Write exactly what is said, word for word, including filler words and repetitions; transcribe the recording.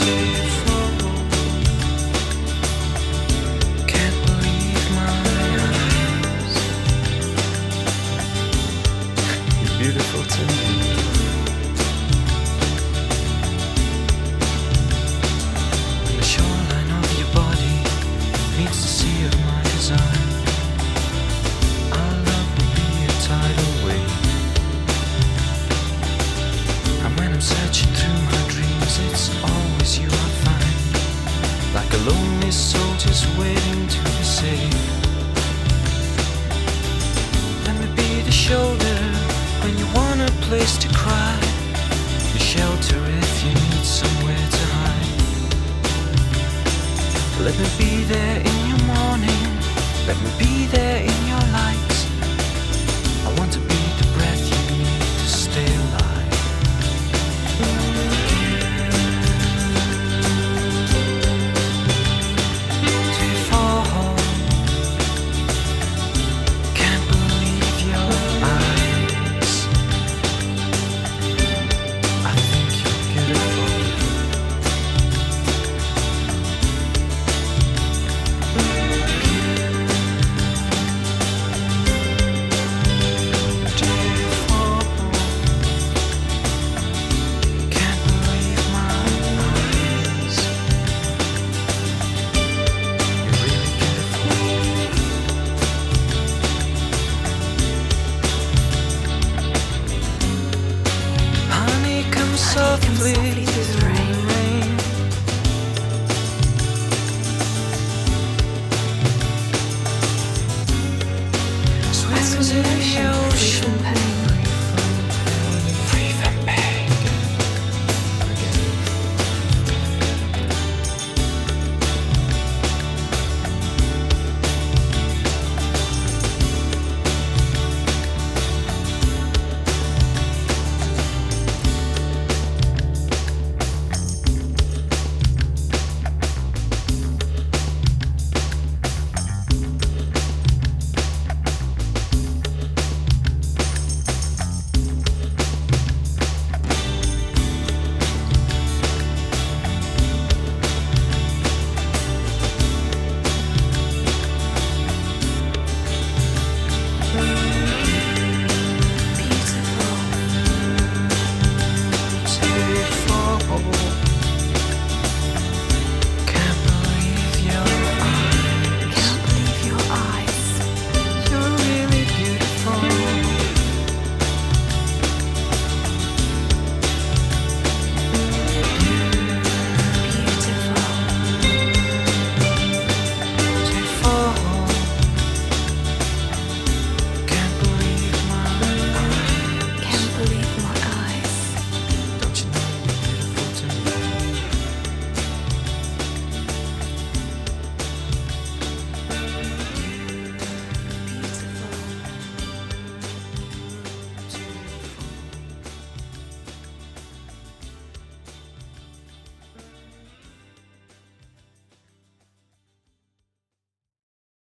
beautiful. Can't believe my eyes. You're beautiful to me. When the shoreline of your body meets the sea of my desire, our love will be a tidal wave. And when I'm searching through my dreams, it's always you I find, like a lonely soul just waiting to be saved. Let me be the shoulder when you want a place to cry, the shelter if you need somewhere to hide. Let me be there in your morning, let me be there in your light.